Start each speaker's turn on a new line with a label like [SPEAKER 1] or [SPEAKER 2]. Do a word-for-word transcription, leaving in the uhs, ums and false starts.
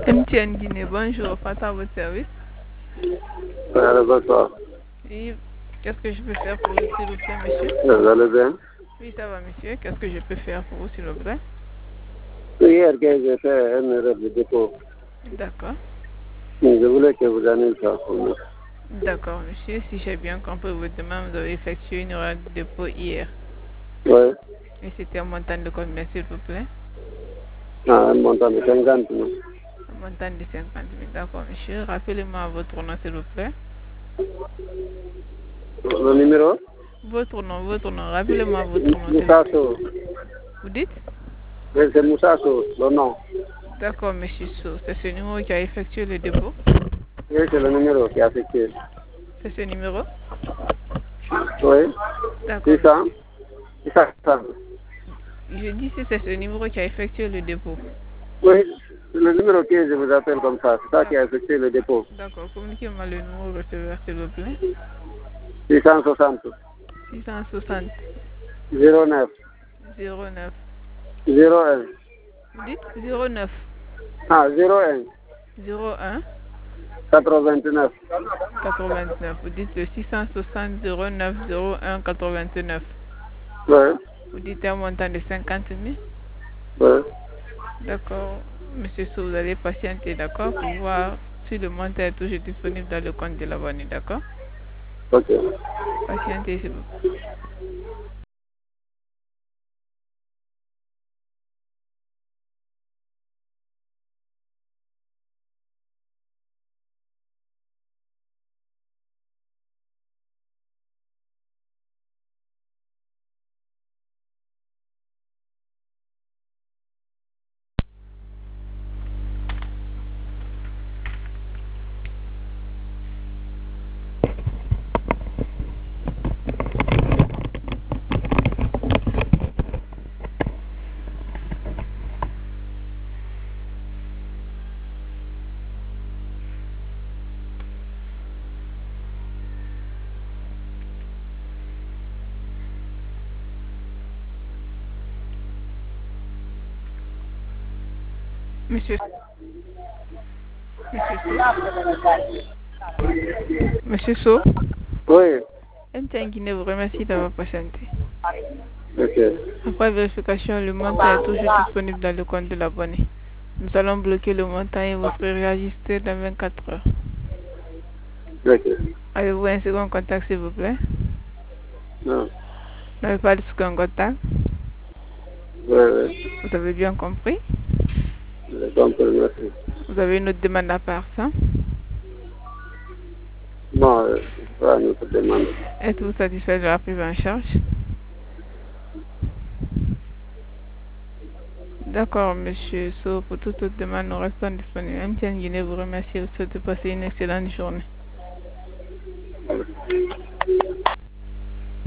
[SPEAKER 1] M T N Guinée, bonjour, Fata à votre service.
[SPEAKER 2] Alors, bonsoir.
[SPEAKER 1] Oui, qu'est-ce que je peux faire pour vous, s'il vous plaît, monsieur?
[SPEAKER 2] Vous allez bien?
[SPEAKER 1] Oui, ça va, monsieur. Qu'est-ce que je peux faire pour vous, s'il vous plaît?
[SPEAKER 2] Hier, que j'ai fait une erreur de dépôt.
[SPEAKER 1] D'accord.
[SPEAKER 2] Je voulais que vous donniez ça pour moi.
[SPEAKER 1] D'accord, monsieur. Si j'ai bien compris votre demande, vous avez effectué une erreur de dépôt hier.
[SPEAKER 2] Oui.
[SPEAKER 1] Et c'était un montant de combien, s'il vous plaît?
[SPEAKER 2] Ah, un montant de cinquante mille.
[SPEAKER 1] Un montant de cinquante mille. D'accord, monsieur. Rappelez-moi votre nom, s'il vous plaît.
[SPEAKER 2] Le numéro?
[SPEAKER 1] Votre nom, votre nom. Rappelez-moi votre nom, s'il vous
[SPEAKER 2] Moussa
[SPEAKER 1] plaît.
[SPEAKER 2] Sow.
[SPEAKER 1] Vous dites?
[SPEAKER 2] Oui, c'est Moussa Sow, le nom.
[SPEAKER 1] D'accord, monsieur Sow. C'est ce numéro qui a effectué le dépôt?
[SPEAKER 2] Oui, c'est le numéro qui a affecté.
[SPEAKER 1] C'est ce numéro?
[SPEAKER 2] Oui.
[SPEAKER 1] D'accord,
[SPEAKER 2] six cents.
[SPEAKER 1] monsieur.
[SPEAKER 2] six cents.
[SPEAKER 1] Je dis si c'est ce numéro qui a effectué le dépôt.
[SPEAKER 2] Oui, le numéro que je vous appelle comme ça, c'est ça qui a affecté le dépôt.
[SPEAKER 1] D'accord, communiquez-moi le numéro receveur, s'il vous plaît.
[SPEAKER 2] six cent soixante.
[SPEAKER 1] six cent soixante.
[SPEAKER 2] zéro neuf.
[SPEAKER 1] zéro neuf.
[SPEAKER 2] zéro un.
[SPEAKER 1] Vous dites zéro neuf.
[SPEAKER 2] Ah, zéro un.
[SPEAKER 1] zéro un.
[SPEAKER 2] quatre-vingt-neuf.
[SPEAKER 1] quatre-vingt-neuf. Vous dites le six cent soixante zéro neuf zéro un quatre-vingt-neuf.
[SPEAKER 2] Oui.
[SPEAKER 1] Vous dites un montant de cinquante mille.
[SPEAKER 2] Oui.
[SPEAKER 1] D'accord. Monsieur Sow, vous allez patienter, d'accord, pour voir si le montant est toujours disponible dans le compte de l'abonné, d'accord?
[SPEAKER 2] Ok.
[SPEAKER 1] Patientez, s'il vous plaît. Monsieur, Monsieur Sow. Monsieur Sow.
[SPEAKER 2] Oui.
[SPEAKER 1] M T N Guinée vous remercie d'avoir patienté.
[SPEAKER 2] Ok.
[SPEAKER 1] Après vérification, le montant est toujours disponible dans le compte de l'abonné. Nous allons bloquer le montant et vous serez réajusté dans vingt-quatre heures.
[SPEAKER 2] Ok.
[SPEAKER 1] Avez-vous un second contact, s'il vous plaît?
[SPEAKER 2] Non.
[SPEAKER 1] Vous n'avez pas de second contact?
[SPEAKER 2] Oui, oui.
[SPEAKER 1] Vous avez bien compris?
[SPEAKER 2] J'ai compris, merci.
[SPEAKER 1] Vous avez une autre demande à part ça?
[SPEAKER 2] Non, euh, c'est pas notre demande.
[SPEAKER 1] Êtes-vous satisfait de la prise en charge? D'accord, monsieur Sow. Pour toute autre demande, nous restons disponibles. M T N Guinée vous remercie et vous souhaite de passer une excellente journée.